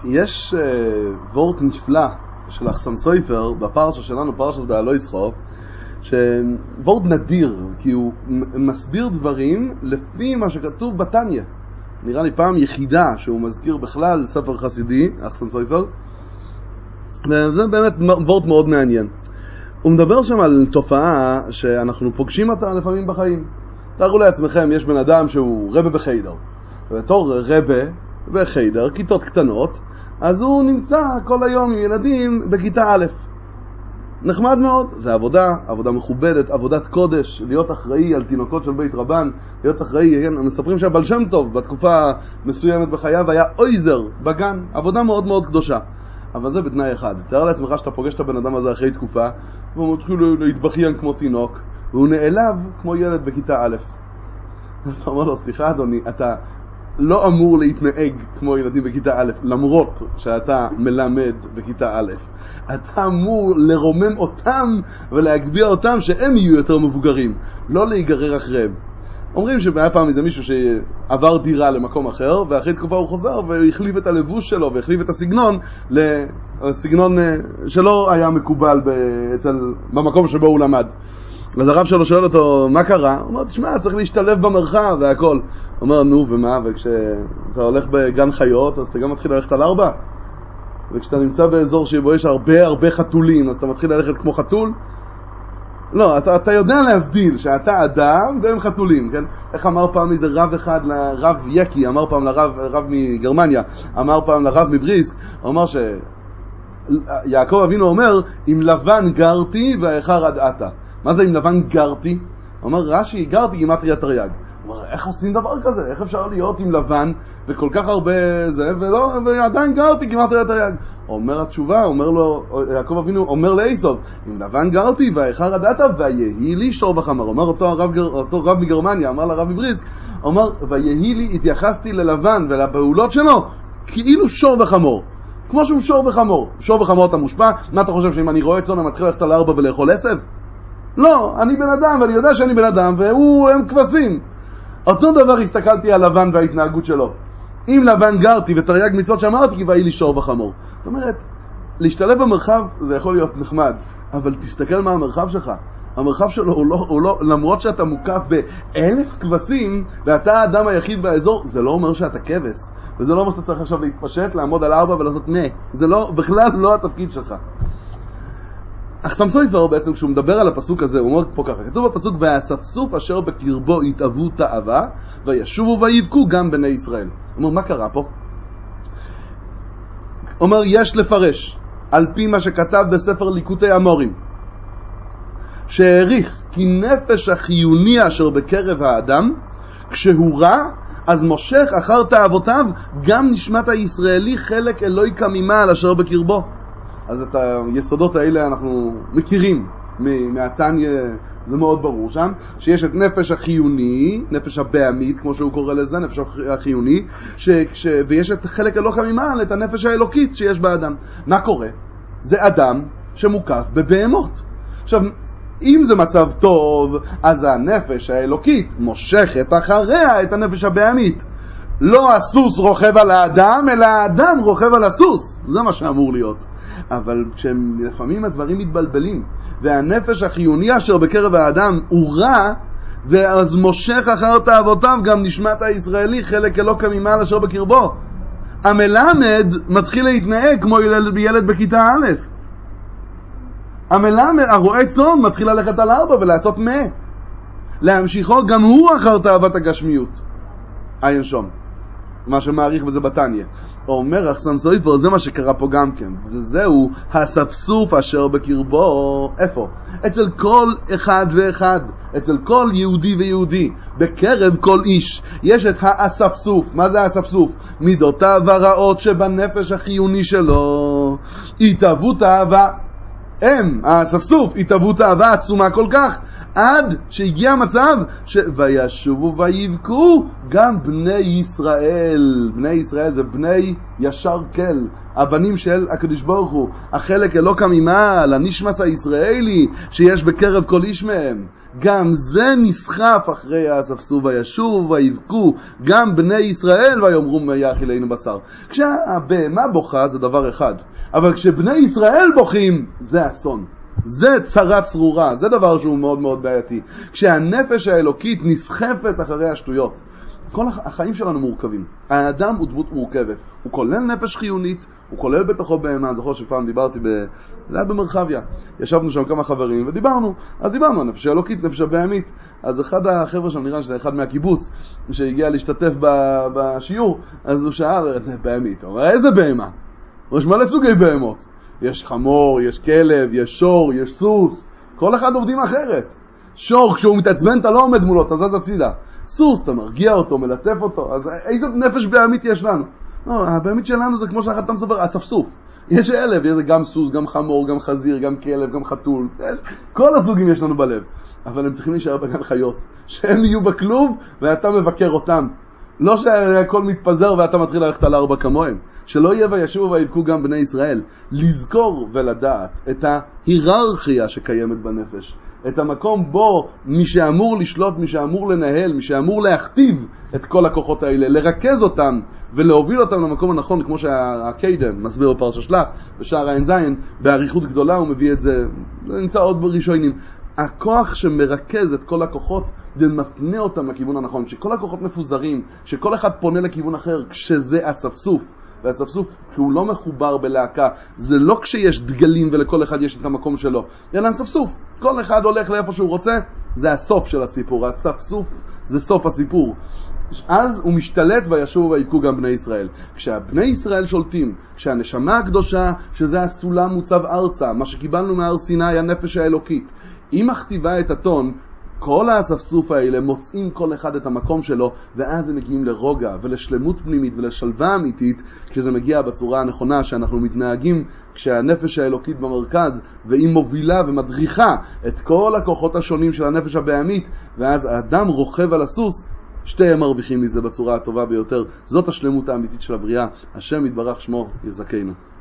יש וורט נפלא של אחסם סופר בפרשה שלנו, פרשת בעלו ישחו, שוורט נדיר, כי הוא מסביר דברים לפי מה שכתוב בתניא. נראה לי פעם יחידה שהוא מזכיר בכלל ספר חסידי, אחסם סופר, וזה באמת וורט מאוד מעניין. הוא מדבר שם על תופעה שאנחנו פוגשים אותה לפעמים בחיים. תארו לעצמכם, יש בן אדם שהוא רבה בחיידר, ובתור רבה בחיידר, כיתות קטנות, אז הוא נמצא כל היום עם ילדים בכיתה א'. נחמד מאוד, זה עבודה מכובדת, עבודת קודש, להיות אחראי על תינוקות של בית רבן, להיות אחראי, מספרים שהבעל שם טוב בתקופה מסוימת בחייו היה אויזר בגן, עבודה מאוד מאוד קדושה. אבל זה בתנאי אחד, תאר לעצמך שאתה פוגש את הבן אדם הזה אחרי תקופה, והוא מתחיל להתבכיין כמו תינוק, והוא נעלב כמו ילד בכיתה א'. אז אתה אומר לו, סליחה אדוני, אתה לא אמור להתנהג כמו ילדים בכיתה א', למרות שאתה מלמד בכיתה א'. אתה אמור לרומם אותם ולהגביה אותם שהם יהיו יותר מבוגרים, לא להיגרר אחריהם. אומרים שהיה פעם איזה מישהו שעבר דירה למקום אחר, ואחרי תקופה הוא חוזר והחליף את הלבוש שלו והחליף את הסגנון לסגנון שלא היה מקובל במקום שבו הוא למד. אז הרב שלו שואל אותו, מה קרה? הוא אומר, תשמע, צריך להשתלב במרחב והכל. הוא אומר, נו, ומה? וכשאתה הולך בגן חיות, אז אתה גם מתחיל ללכת על 4. וכשאתה נמצא באזור שבו יש הרבה חתולים, אז אתה מתחיל ללכת כמו חתול? לא, אתה יודע להבדיל שאתה אדם והם חתולים, כן? איך אמר פעם איזה רב אחד לרב יקי, אמר פעם לרב מגרמניה, אמר פעם לרב מבריסק, הוא אמר שיעקב אבינו אומר, עם לבן גרתי והאחר עד עתה. מה זה עם לבן גרתי? הוא אומר, רש"י, גרתי גימטריה תרי"ג. הוא אומר, איך עושים דבר כזה? איך אפשר להיות עם לבן וכל כך הרבה זה, ועדיין גרתי גימטריה תרי"ג? אומר התשובה, אומר לו, יעקב אבינו אומר לעשו, עם לבן גרתי והאחר עד עתה ויהי לי שור וחמור. אומר אותו רב מגרמניה, אמר לרב מבריסק, אומר, ויהי לי, התייחסתי ללבן ולפעולות שלו כאילו שור וחמור. כמו שהוא שור וחמור. שור וחמור אתה מושפע? מה אתה חושב שאם אני רואה צאן אני מתחיל ללכת על 4 ולאכול עשב? לא, אני בן אדם ואני יודע שאני בן אדם והם כבשים. אותו דבר הסתכלתי על לבן וההתנהגות שלו. אם לבן גרתי ותרי"ג מצוות שאמרתי, כי ויהי לי שור וחמור. זאת אומרת, להשתלב במרחב זה יכול להיות נחמד, אבל תסתכל מה המרחב שלך. המרחב שלו הוא לא, למרות שאתה מוקף ב1,000 כבשים ואתה האדם היחיד באזור, זה לא אומר שאתה כבש. וזה לא אומר שאתה צריך עכשיו להתפשט, לעמוד על 4 ולעשות מה. זה לא, בכלל לא התפקיד שלך. אחסם סופר בעצם כשהוא מדבר על הפסוק הזה, הוא אומר פה ככה, כתוב בפסוק, והאספסוף אשר בקרבו יתאבו תאווה, וישובו ויבכו גם בני ישראל. הוא אומר, מה קרה פה? הוא אומר, יש לפרש, על פי מה שכתב בספר ליקוטי המורים, שהעריך כי נפש החיוני אשר בקרב האדם, כשהוא רע, אז מושך אחר תאוותיו, גם נשמת הישראלי חלק אלוהי כמימה אשר בקרבו. אז את היסודות האלה אנחנו מכירים מהתניא, זה מאוד ברור שם, שיש את נפש החיוני, נפש הבהמית, כמו שהוא קורא לזה, נפש החיוני, ויש את חלק אלוקא ממעל, את הנפש האלוקית שיש באדם. מה קורה? זה אדם שמוקף בבהמות. עכשיו, אם זה מצב טוב, אז הנפש האלוקית מושכת אחריה את הנפש הבהמית. לא הסוס רוכב על האדם, אלא האדם רוכב על הסוס. זה מה שאמור להיות. אבל כשלפעמים הדברים מתבלבלים, והנפש החיוני אשר בקרב האדם הוא רע, ואז מושך אחר תאוותיו גם נשמת הישראלי חלק אלוקא ממעל אשר בקרבו. המלמד מתחיל להתנהג כמו ילד בכיתה א'. המלמד, הרועה צאן, מתחיל ללכת על 4 ולעשות מה. להמשיכו גם הוא אחר תאוות הגשמיות. עין שום. מה שמעריך בזה בתניא. אומר אחסם סופר, זה מה שקרה פה גם כן. וזהו האספסוף אשר בקרבו. איפה? אצל כל אחד ואחד. אצל כל יהודי ויהודי. בקרב כל איש. יש את האספסוף. מה זה האספסוף? מידותיו הרעות שבנפש החיוני שלו. התאוות אהבה. האספסוף התאוות אהבה עצומה כל כך. עד שהגיע המצב וישובו ויבכו גם בני ישראל. בני ישראל זה בני ישר כל, הבנים של הקדוש ברוך הוא, החלק אלוקה ממעל, הנשמס הישראלי שיש בקרב כל איש מהם, גם זה נסחף אחרי האספסו וישוב ויבכו גם בני ישראל ויאמרו מה יאכילנו בשר. כשהבהמה בוכה זה דבר אחד, אבל כשבני ישראל בוכים זה אסון, זה צרה צרורה, זה דבר שהוא מאוד מאוד בעייתי. כשהנפש האלוקית נסחפת אחרי השטויות, כל החיים שלנו מורכבים. האדם הוא דמות מורכבת. הוא כולל נפש חיונית, הוא כולל בתוכו בהמה. אני זוכר שפעם דיברתי זה היה במרחביה. ישבנו שם כמה חברים ודיברנו. אז דיברנו, נפש האלוקית, נפש הבהמית. אז אחד החבר'ה שם, נראה שזה אחד מהקיבוץ, שהגיע להשתתף בשיעור, אז הוא שאל, בהמית. הוא אומר, איזה בהמה? יש מלא סוגי בהמות. יש חמור, יש כלב, יש שור, יש סוס. כל אחד עובדים אחרת. שור, כשהוא מתעצבן, אתה לא עומד מולו, אתה זז הצידה. סוס, אתה מרגיע אותו, מלטף אותו. אז איזה נפש בהמית יש לנו? לא, הבהמית שלנו זה כמו שאחד אתה מספר, אספסוף. יש אלף, יש גם סוס, גם חמור, גם חזיר, גם כלב, גם חתול. כל הסוגים יש לנו בלב. אבל הם צריכים להישאר בגן חיות. שהם יהיו בכלוב ואתה מבקר אותם. לא שהכל מתפזר ואתה מתחיל ללכת על 4 כמוהם. שלא יהיה וישובו ויבכו גם בני ישראל. לזכור ולדעת את ההיררכיה שקיימת בנפש. את המקום בו מי שאמור לשלוט, מי שאמור לנהל, מי שאמור להכתיב את כל הכוחות האלה, לרכז אותם ולהוביל אותם למקום הנכון, כמו שהקיידם מסביר בפרשת שלח, בשער עין זין, בעריכות גדולה הוא מביא את זה, זה נמצא עוד בראשונים. הכוח שמרכז את כל הכוחות ומפנה אותם לכיוון הנכון, כשכל הכוחות מפוזרים, שכל אחד פונה לכיוון אחר, כשזה אספסוף, והאספסוף שהוא לא מחובר בלהקה, זה לא כשיש דגלים ולכל אחד יש את המקום שלו, אלא אספסוף, כל אחד הולך לאיפה שהוא רוצה, זה הסוף של הסיפור, האספסוף זה סוף הסיפור. אז הוא משתלט וישובו ויבכו גם בני ישראל. כשהבני ישראל שולטים, כשהנשמה הקדושה, שזה הסולם מוצב ארצה, מה שקיבלנו מהר סיני, הנפש האלוקית, היא מכתיבה את הטון, כל האספסוף האלה מוצאים כל אחד את המקום שלו, ואז הם מגיעים לרוגע ולשלמות פנימית ולשלווה אמיתית, כשזה מגיע בצורה הנכונה שאנחנו מתנהגים, כשהנפש האלוקית במרכז, והיא מובילה ומדריכה את כל הכוחות השונים של הנפש הבהמית, ואז האדם רוכב על הסוס, שתיהם מרוויחים מזה בצורה הטובה ביותר. זאת השלמות האמיתית של הבריאה. השם יתברך שמו יזכנו.